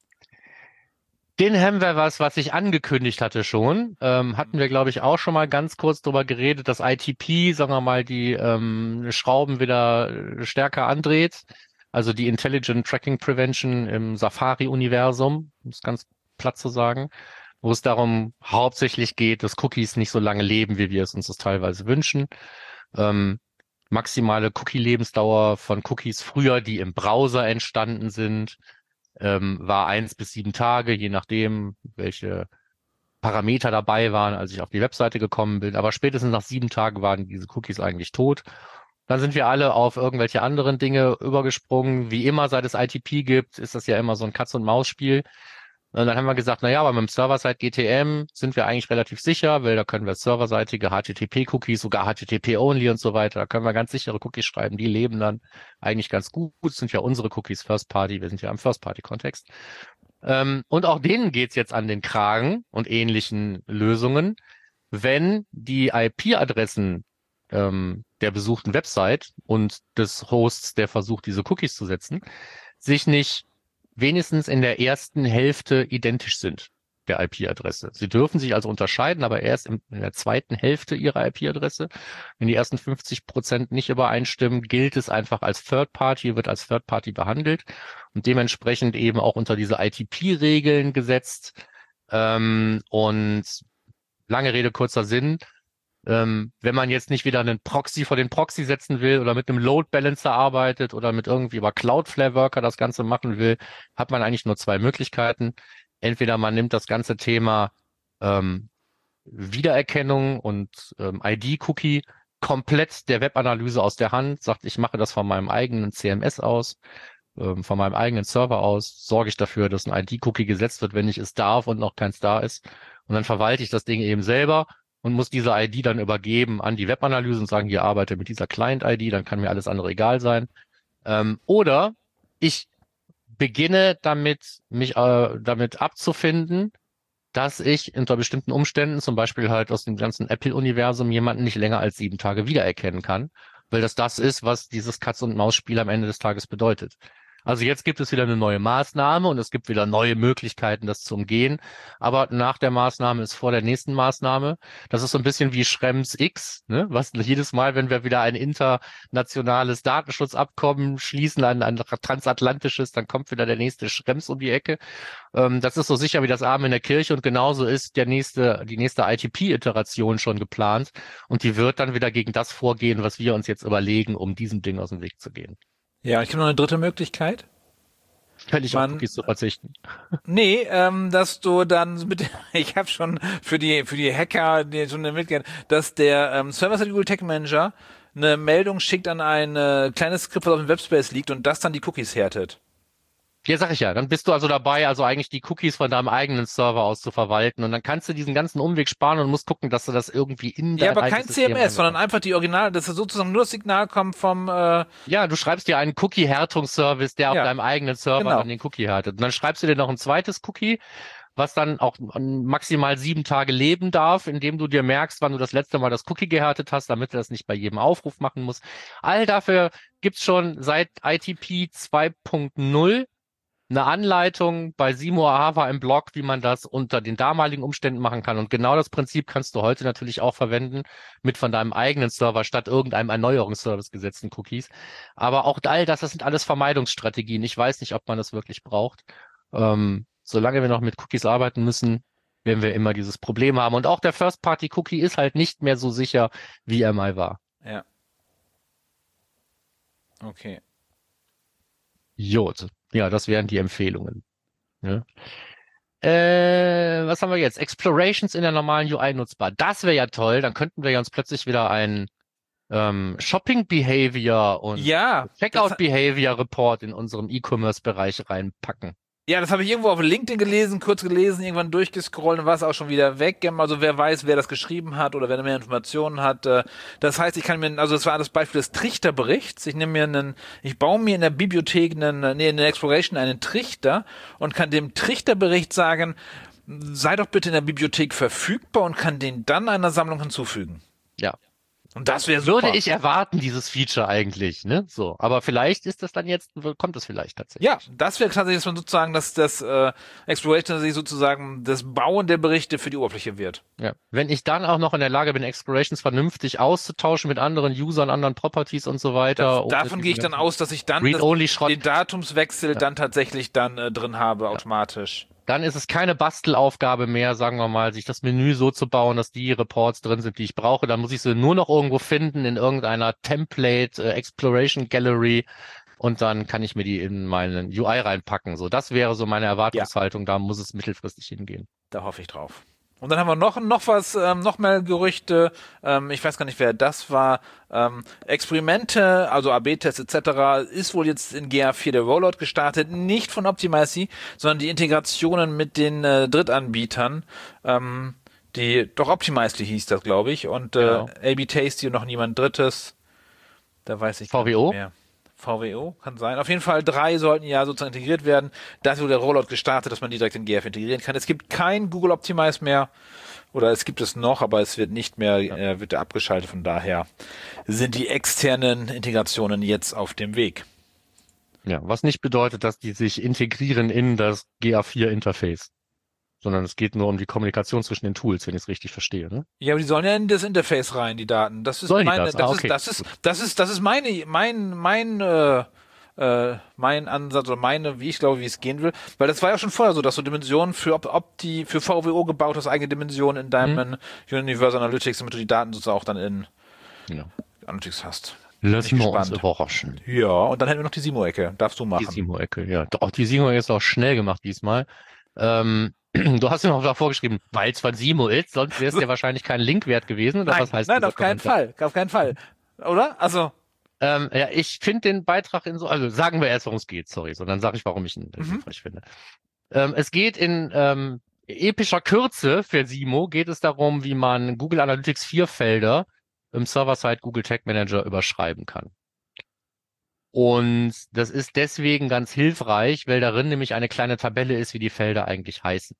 Den haben wir was, was ich angekündigt hatte schon. Ähm, hatten wir, glaube ich, auch schon mal ganz kurz drüber geredet, dass I T P, sagen wir mal, die ähm, Schrauben wieder stärker andreht. Also die Intelligent Tracking Prevention im Safari-Universum, um es ganz platt zu sagen, wo es darum hauptsächlich geht, dass Cookies nicht so lange leben, wie wir es uns das teilweise wünschen. Ähm, maximale Cookie-Lebensdauer von Cookies früher, die im Browser entstanden sind, ähm, war eins bis sieben Tage, je nachdem, welche Parameter dabei waren, als ich auf die Webseite gekommen bin. Aber spätestens nach sieben Tagen waren diese Cookies eigentlich tot. Dann sind wir alle auf irgendwelche anderen Dinge übergesprungen. Wie immer, seit es I T P gibt, ist das ja immer so ein Katz-und-Maus-Spiel. Und dann haben wir gesagt, na ja, aber mit dem Server-Side G T M sind wir eigentlich relativ sicher, weil da können wir serverseitige H T T P-Cookies, sogar H T T P-only und so weiter, da können wir ganz sichere Cookies schreiben, die leben dann eigentlich ganz gut, das sind ja unsere Cookies First-Party, wir sind ja im First-Party-Kontext. Ähm, und auch denen geht's jetzt an den Kragen und ähnlichen Lösungen, wenn die I P-Adressen ähm, der besuchten Website und des Hosts, der versucht, diese Cookies zu setzen, sich nicht wenigstens in der ersten Hälfte identisch sind, der I P-Adresse. Sie dürfen sich also unterscheiden, aber erst in der zweiten Hälfte ihrer I P-Adresse. Wenn die ersten fünfzig Prozent nicht übereinstimmen, gilt es einfach als Third-Party, wird als Third-Party behandelt und dementsprechend eben auch unter diese I T P-Regeln gesetzt. Ähm, und lange Rede, kurzer Sinn, Ähm, wenn man jetzt nicht wieder einen Proxy vor den Proxy setzen will oder mit einem Load Balancer arbeitet oder mit irgendwie über Cloudflare Worker das Ganze machen will, hat man eigentlich nur zwei Möglichkeiten. Entweder man nimmt das ganze Thema ähm, Wiedererkennung und ähm, I D-Cookie komplett der Webanalyse aus der Hand, sagt, ich mache das von meinem eigenen C M S aus, ähm, von meinem eigenen Server aus, sorge ich dafür, dass ein I D-Cookie gesetzt wird, wenn ich es darf und noch keins da ist. Und dann verwalte ich das Ding eben selber und muss diese I D dann übergeben an die Webanalyse und sagen, hier arbeite mit dieser Client-I D, dann kann mir alles andere egal sein. Ähm, oder ich beginne damit, mich äh, damit abzufinden, dass ich unter bestimmten Umständen, zum Beispiel halt aus dem ganzen Apple-Universum, jemanden nicht länger als sieben Tage wiedererkennen kann, weil das das ist, was dieses Katz-und-Maus-Spiel am Ende des Tages bedeutet. Also jetzt gibt es wieder eine neue Maßnahme und es gibt wieder neue Möglichkeiten, das zu umgehen. Aber nach der Maßnahme ist vor der nächsten Maßnahme. Das ist so ein bisschen wie Schrems X, ne? Was jedes Mal, wenn wir wieder ein internationales Datenschutzabkommen schließen, ein, ein transatlantisches, dann kommt wieder der nächste Schrems um die Ecke. Ähm, das ist so sicher wie das Amen in der Kirche und genauso ist der nächste, die nächste I T P-Iteration schon geplant und die wird dann wieder gegen das vorgehen, was wir uns jetzt überlegen, um diesem Ding aus dem Weg zu gehen. Ja, ich habe noch eine dritte Möglichkeit. Völlig Man- auf Cookies zu verzichten. Nee, ähm, dass du dann mit, ich habe schon für die für die Hacker die schon eine Möglichkeit, dass der ähm, Server-Side Google Tag Manager eine Meldung schickt an ein äh, kleines Skript, was auf dem Webspace liegt und das dann die Cookies härtet. Ja, sag ich ja. Dann bist du also dabei, also eigentlich die Cookies von deinem eigenen Server aus zu verwalten. Und dann kannst du diesen ganzen Umweg sparen und musst gucken, dass du das irgendwie in dein Ja, aber kein eigenes C M System S, sondern einbaust. einfach die Original, dass sozusagen nur das Signal kommt vom äh, Ja, du schreibst dir einen Cookie-Härtungsservice, der Ja, auf deinem eigenen Server genau. dann den Cookie härtet. Und dann schreibst du dir noch ein zweites Cookie, was dann auch maximal sieben Tage leben darf, indem du dir merkst, wann du das letzte Mal das Cookie gehärtet hast, damit du das nicht bei jedem Aufruf machen musst. All dafür gibt's schon seit I T P zwei Punkt null eine Anleitung bei Simo Ahava im Blog, wie man das unter den damaligen Umständen machen kann. Und genau das Prinzip kannst du heute natürlich auch verwenden mit von deinem eigenen Server statt irgendeinem Erneuerungsservice gesetzten Cookies. Aber auch all das, das sind alles Vermeidungsstrategien. Ich weiß nicht, ob man das wirklich braucht. Ähm, solange wir noch mit Cookies arbeiten müssen, werden wir immer dieses Problem haben. Und auch der First-Party-Cookie ist halt nicht mehr so sicher, wie er mal war. ja. Okay. Jod. Ja, das wären die Empfehlungen. Ja. Äh, was haben wir jetzt? Explorations in der normalen U I nutzbar. Das wäre ja toll. Dann könnten wir ja uns plötzlich wieder ein ähm, Shopping Behavior und Ja, Checkout das- Behavior Report in unserem E-Commerce-Bereich reinpacken. Ja, das habe ich irgendwo auf LinkedIn gelesen, kurz gelesen, irgendwann durchgescrollt und war es auch schon wieder weg. Also wer weiß, wer das geschrieben hat oder wer mehr Informationen hat. äh, Das heißt, ich kann mir, also das war das Beispiel des Trichterberichts. Ich nehme mir einen, ich baue mir in der Bibliothek einen, nee, in der Exploration einen Trichter und kann dem Trichterbericht sagen, sei doch bitte in der Bibliothek verfügbar und kann den dann einer Sammlung hinzufügen. Ja. Und das wäre super. Würde ich erwarten, dieses Feature eigentlich, ne? So. Aber vielleicht ist das dann jetzt, kommt es vielleicht tatsächlich. Ja, das wäre tatsächlich, dass man sozusagen, dass das äh, Exploration sich sozusagen das Bauen der Berichte für die Oberfläche wird. Ja. Wenn ich dann auch noch in der Lage bin, Explorations vernünftig auszutauschen mit anderen Usern, anderen Properties und so weiter. Das, ohne davon gehe ich dann diesen aus, dass ich dann das, Read-Only-Schrott. den Datumswechsel Ja. dann tatsächlich dann äh, drin habe, automatisch. Dann ist es keine Bastelaufgabe mehr, sagen wir mal, sich das Menü so zu bauen, dass die Reports drin sind, die ich brauche. Dann muss ich sie nur noch irgendwo finden in irgendeiner Template äh, Exploration Gallery und dann kann ich mir die in meinen U I reinpacken. So, das wäre so meine Erwartungshaltung. Da muss es mittelfristig hingehen. Da hoffe ich drauf. Und dann haben wir noch, noch was, ähm, noch mehr Gerüchte, ähm, ich weiß gar nicht, wer das war, ähm, Experimente, also A B-Tests et cetera, ist wohl jetzt in G A vier der Rollout gestartet, nicht von Optimizely, sondern die Integrationen mit den äh, Drittanbietern, ähm, die, doch Optimizely hieß das, glaube ich, und äh, Genau. A B-Tasty und noch niemand Drittes, da weiß ich V W gar O? nicht mehr. V W O kann sein. Auf jeden Fall drei sollten ja sozusagen integriert werden. Da ist wohl der Rollout gestartet, dass man die direkt in G F integrieren kann. Es gibt kein Google Optimize mehr. Oder es gibt es noch, aber es wird nicht mehr, Ja. äh, wird abgeschaltet. Von daher sind die externen Integrationen jetzt auf dem Weg. Ja, was nicht bedeutet, dass die sich integrieren in das G A vier Interface, sondern es geht nur um die Kommunikation zwischen den Tools, wenn ich es richtig verstehe, ne? Ja, aber die sollen ja in das Interface rein, die Daten. Das ist Sollen die meine, das? das, Ah, ist, okay. das ist, das ist, das ist meine, mein, mein, äh, äh, mein Ansatz oder meine, wie ich glaube, wie es gehen will. Weil das war ja schon vorher so, dass du Dimensionen für ob, ob die für V W O gebaut hast, eigene Dimensionen in deinem Universal Analytics, damit du die Daten sozusagen auch dann in Ja. Analytics hast. Lassen wir uns gespannt. überraschen. Ja, und dann hätten wir noch die Simo-Ecke. Darfst du Die machen. Simo-Ecke, ja. Doch, die Simo ist auch schnell gemacht diesmal. Ähm, du hast mir noch davor geschrieben, weil es von Simo ist, sonst wäre es ja wahrscheinlich kein Link wert gewesen. Oder Nein, was heißt nein dieser auf keinen Kommentar? Fall. Auf keinen Fall. Oder? Also, Ähm, ja, ich finde den Beitrag in so, also sagen wir erst, worum es geht, sorry, so, dann sage ich, warum ich ihn Mhm. hilfreich finde. Ähm, es geht in ähm, epischer Kürze für Simo, geht es darum, wie man Google Analytics vier Felder im Server-Side Google Tag Manager überschreiben kann. Und das ist deswegen ganz hilfreich, weil darin nämlich eine kleine Tabelle ist, wie die Felder eigentlich heißen.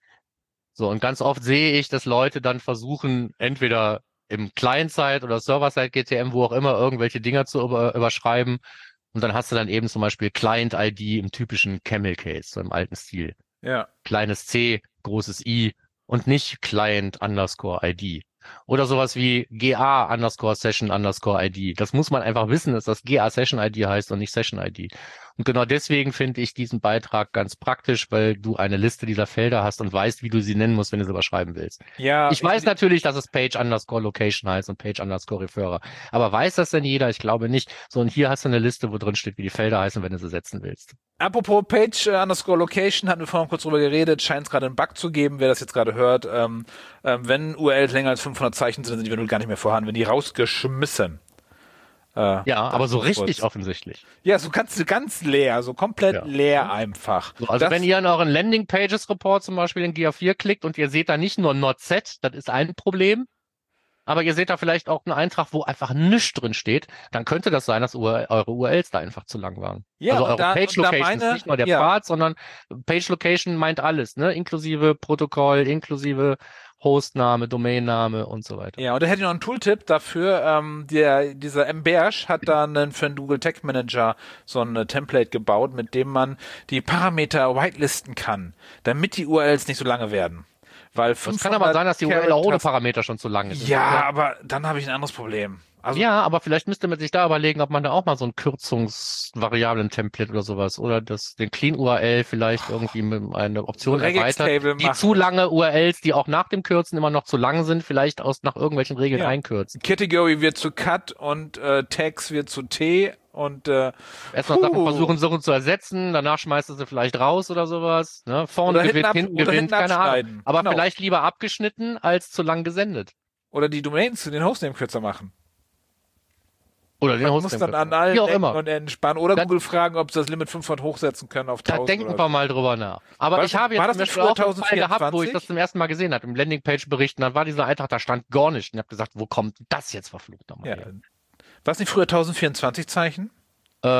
So, und ganz oft sehe ich, dass Leute dann versuchen, entweder im Client-Side oder Server-Side-G T M, wo auch immer, irgendwelche Dinger zu über, überschreiben. Und dann hast du dann eben zum Beispiel Client-I D im typischen Camel-Case, so im alten Stil. Ja. Kleines C, großes I und nicht Client underscore I D. Oder sowas wie G A underscore Session underscore I D. Das muss man einfach wissen, dass das G A Session I D heißt und nicht Session I D. Und genau deswegen finde ich diesen Beitrag ganz praktisch, weil du eine Liste dieser Felder hast und weißt, wie du sie nennen musst, wenn du sie überschreiben willst. Ja. Ich weiß natürlich, dass es Page underscore Location heißt und Page underscore Referrer. Aber weiß das denn jeder? Ich glaube nicht. So, und hier hast du eine Liste, wo drin steht, wie die Felder heißen, wenn du sie setzen willst. Apropos Page äh, underscore Location, hatten wir vorhin kurz drüber geredet, scheint es gerade einen Bug zu geben, wer das jetzt gerade hört. Ähm, ähm, wenn U R Ls länger als fünfhundert Zeichen sind, sind die eventuell gar nicht mehr vorhanden, wenn die rausgeschmissen. Äh, ja, aber so richtig kurz. Offensichtlich. Ja, so kannst du ganz leer, so komplett ja. leer einfach. So, also das, wenn ihr in euren Landing Pages Report zum Beispiel in G A vier klickt und ihr seht da nicht nur Not Set, das ist ein Problem, aber ihr seht da vielleicht auch einen Eintrag, wo einfach nichts drin steht, dann könnte das sein, dass eure U R Ls da einfach zu lang waren. Ja, also eure da, Page Location meine, ist nicht nur der ja. Pfad, sondern Page Location meint alles, ne? Inklusive Protokoll, inklusive Hostname, Domainname und so weiter. Ja, und da hätte ich noch einen Tooltip dafür. Ähm, der, dieser M. Bersch hat da einen, für den Google Tag Manager so ein Template gebaut, mit dem man die Parameter whitelisten kann, damit die U R Ls nicht so lange werden. Weil es kann aber sein, dass die U R L auch ohne Parameter schon zu lang ist. Ja, aber dann habe ich ein anderes Problem. Also, ja, aber vielleicht müsste man sich da überlegen, ob man da auch mal so ein Kürzungsvariablen-Template oder sowas oder das den Clean-U R L vielleicht irgendwie mit einer Option erweitert, die machen. Zu lange U R Ls, die auch nach dem Kürzen immer noch zu lang sind, vielleicht aus nach irgendwelchen Regeln ja. einkürzen. Category wird zu Cut und äh, Tags wird zu T und äh, erstmal Sachen versuchen, Sachen zu ersetzen, danach schmeißt du sie vielleicht raus oder sowas. Ne? Vorne gewinnt, hinten, hinten gewinnt, hinten keine Ahnung. Aber genau. vielleicht lieber abgeschnitten als zu lang gesendet. Oder die Domains zu den Hostname kürzer machen. Oder den Man muss dann an allen Ecken immer. und entspannen. Oder dann, Google fragen, ob sie das Limit fünfhundert hochsetzen können auf tausend. Da denken wir mal drüber nach. Aber war ich habe jetzt zum Beispiel auch einen Fall gehabt, wo ich das zum ersten Mal gesehen habe, im Landingpage-Berichten, dann war dieser Eintrag, da stand gar nicht. Und ich habe gesagt, wo kommt das jetzt verflucht nochmal ja. her? War es nicht früher tausendvierundzwanzig Zeichen? Äh,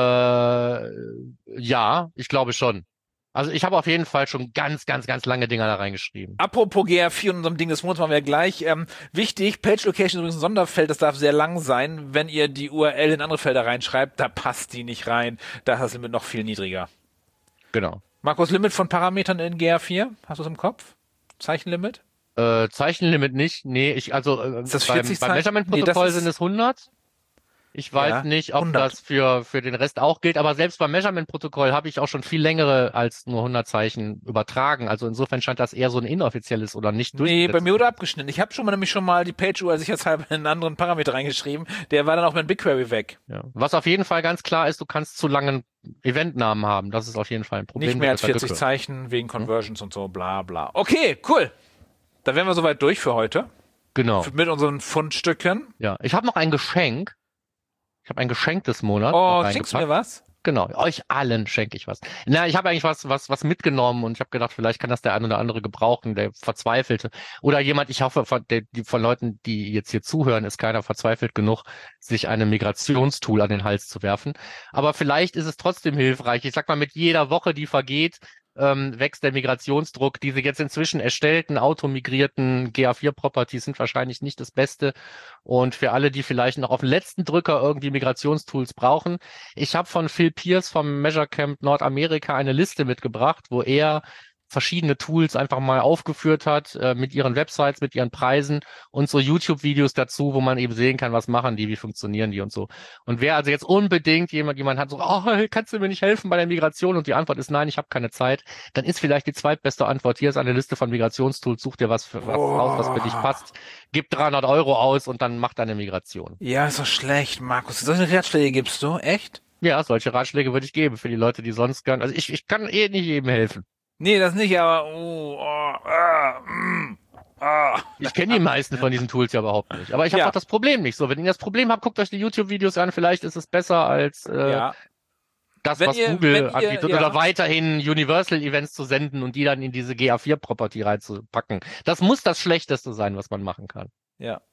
ja, ich glaube schon. Also ich habe auf jeden Fall schon ganz, ganz, ganz lange Dinger da reingeschrieben. Apropos G R vier und unserem Ding des Monats machen wir ja gleich. Ähm, wichtig, Page Location ist übrigens ein Sonderfeld, das darf sehr lang sein. Wenn ihr die U R L in andere Felder reinschreibt, da passt die nicht rein. Da ist das Limit noch viel niedriger. Genau. Markus, Limit von Parametern in G R vier? Hast du es im Kopf? Zeichenlimit? Äh, Zeichenlimit nicht. Nee, ich, also äh, ist das beim, beim Measurement-Protokoll nee, sind es hundert. Ich weiß ja, nicht, ob hundert. Das für, für den Rest auch gilt, aber selbst beim Measurement-Protokoll habe ich auch schon viel längere als nur hundert Zeichen übertragen. Also insofern scheint das eher so ein inoffizielles oder nicht Nee, bei mir wurde abgeschnitten. Ich habe schon mal nämlich schon mal die Page-U R L sicherheitshalber in einen anderen Parameter reingeschrieben. Der war dann auch mit BigQuery weg. Ja. Was auf jeden Fall ganz klar ist, du kannst zu langen Eventnamen haben. Das ist auf jeden Fall ein Problem. Nicht mehr als vierzig Zeichen wegen Conversions hm? und so, bla bla. Okay, cool. Dann wären wir soweit durch für heute. Genau. Mit unseren Fundstücken. Ja, ich habe noch ein Geschenk. Ich habe ein Geschenk des Monats. Oh, schenkst du mir was? Genau, euch allen schenke ich was. Na, ich habe eigentlich was, was, was mitgenommen und ich habe gedacht, vielleicht kann das der ein oder andere gebrauchen, der Verzweifelte. Oder jemand, ich hoffe, von, der, die, von Leuten, die jetzt hier zuhören, ist keiner verzweifelt genug, sich einem Migrationstool an den Hals zu werfen. Aber vielleicht ist es trotzdem hilfreich. Ich sag mal, mit jeder Woche, die vergeht, ähm, wächst der Migrationsdruck. Diese jetzt inzwischen erstellten, automigrierten G A vier Properties sind wahrscheinlich nicht das Beste. Und für alle, die vielleicht noch auf den letzten Drücker irgendwie Migrationstools brauchen, ich habe von Phil Pierce vom Measure Camp Nordamerika eine Liste mitgebracht, wo er verschiedene Tools einfach mal aufgeführt hat, äh, mit ihren Websites, mit ihren Preisen und so YouTube-Videos dazu, wo man eben sehen kann, was machen die, wie funktionieren die und so. Und wer also jetzt unbedingt jemand, jemand hat so, oh, kannst du mir nicht helfen bei der Migration? Und die Antwort ist nein, ich habe keine Zeit, dann ist vielleicht die zweitbeste Antwort, hier ist eine Liste von Migrationstools, such dir was, für, was oh. aus, was für dich passt, gib dreihundert Euro aus und dann mach deine Migration. Ja, ist doch schlecht, Markus. Solche Ratschläge gibst du? Echt? Ja, solche Ratschläge würde ich geben für die Leute, die sonst gern, also ich, ich kann eh nicht jedem helfen. Nee, das nicht, aber oh, oh, ah, mm, ah. Ich kenne die meisten von diesen Tools ja überhaupt nicht. Aber ich habe ja. auch das Problem nicht so. Wenn ihr das Problem habt, guckt euch die YouTube-Videos an, vielleicht ist es besser als äh, ja. das, wenn was ihr, Google ihr, anbietet. ja. Oder weiterhin Universal-Events zu senden und die dann in diese G A vier Property reinzupacken. Das muss das Schlechteste sein, was man machen kann. Ja.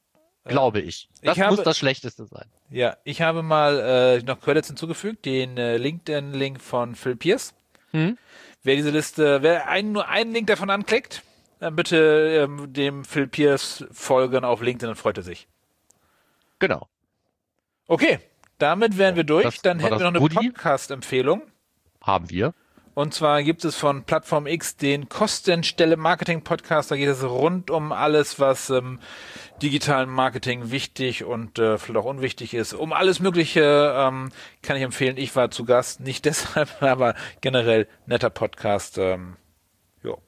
glaube ich. Das ich habe, muss das Schlechteste sein. Ja, ich habe mal äh, noch Credits hinzugefügt, den äh, LinkedIn-Link von Phil Pierce. Hm? Wer diese Liste, wer ein, nur einen Link davon anklickt, dann bitte ähm, dem Phil Pierce folgen auf LinkedIn, dann freut er sich. Genau. Okay, damit wären wir durch. Das Dann war hätten wir das noch eine Goodie. Podcast-Empfehlung. Haben wir. Und zwar gibt es von Plattform X den Kostenstelle Marketing Podcast. Da geht es rund um alles, was ähm, digitalen Marketing wichtig und äh, vielleicht auch unwichtig ist. Um alles Mögliche ähm, kann ich empfehlen. Ich war zu Gast, nicht deshalb, aber generell netter Podcast. Ähm, jo.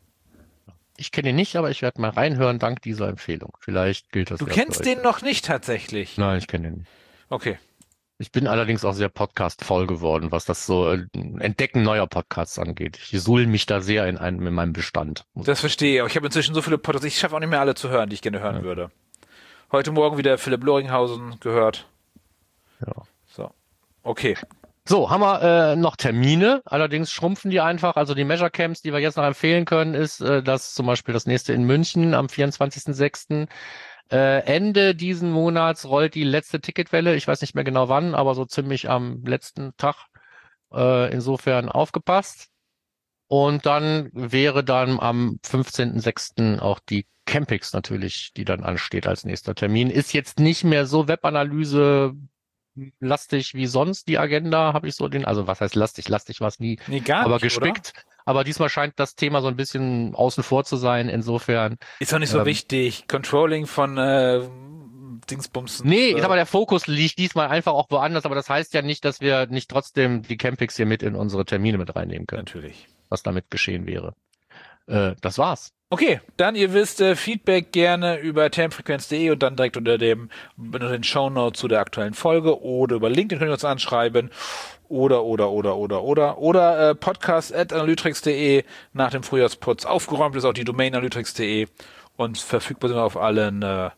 Ich kenne ihn nicht, aber ich werde mal reinhören dank dieser Empfehlung. Vielleicht gilt das Du ja kennst für den euch. noch nicht tatsächlich. Nein, ich kenne ihn nicht. Okay. Ich bin allerdings auch sehr Podcast-voll geworden, was das so äh, Entdecken neuer Podcasts angeht. Ich suhl mich da sehr in einem in meinem Bestand. Das verstehe ich. Aber ich habe inzwischen so viele Podcasts, ich schaffe auch nicht mehr alle zu hören, die ich gerne hören Ja. würde. Heute Morgen wieder Philipp Loringhausen gehört. Ja. So. Okay. So, haben wir äh, noch Termine, allerdings schrumpfen die einfach. Also die Measure Camps, die wir jetzt noch empfehlen können, ist, äh, dass zum Beispiel das nächste in München am vierundzwanzigsten sechsten Äh, Ende diesen Monats rollt die letzte Ticketwelle. Ich weiß nicht mehr genau wann, aber so ziemlich am letzten Tag. Äh, insofern aufgepasst. Und dann wäre dann am fünfzehnten sechsten auch die Campix natürlich, die dann ansteht als nächster Termin. Ist jetzt nicht mehr so Webanalyse lastig wie sonst die Agenda, habe ich so den, also was heißt lastig? Lastig war es nie, Nee, gar aber nicht, gespickt. Aber diesmal scheint das Thema so ein bisschen außen vor zu sein. Insofern. Ist doch nicht so Ähm, wichtig. Controlling von äh, Dingsbumsen. Nee, äh, ich sag mal, der Fokus liegt diesmal einfach auch woanders, aber das heißt ja nicht, dass wir nicht trotzdem die Campix hier mit in unsere Termine mit reinnehmen können, Natürlich. was damit geschehen wäre. Äh, das war's. Okay, dann ihr wisst, äh, Feedback gerne über termfrequenz punkt de und dann direkt unter dem unter den Shownotes zu der aktuellen Folge oder über LinkedIn könnt ihr uns anschreiben oder oder oder oder oder oder äh, podcast at analytrix punkt de nach dem Frühjahrsputz aufgeräumt ist auch die Domain analytrix punkt de und verfügbar sind wir auf allen äh,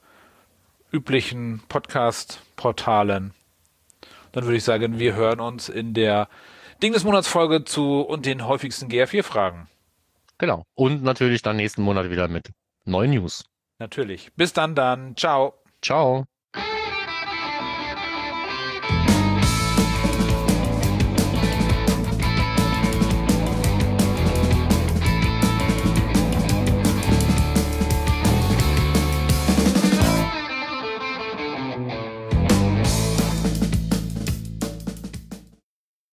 üblichen Podcast-Portalen. Dann würde ich sagen, wir hören uns in der Ding des Monats Folge zu und den häufigsten G R vier Fragen. Genau. Und natürlich dann nächsten Monat wieder mit neuen News. Natürlich. Bis dann dann. Ciao. Ciao.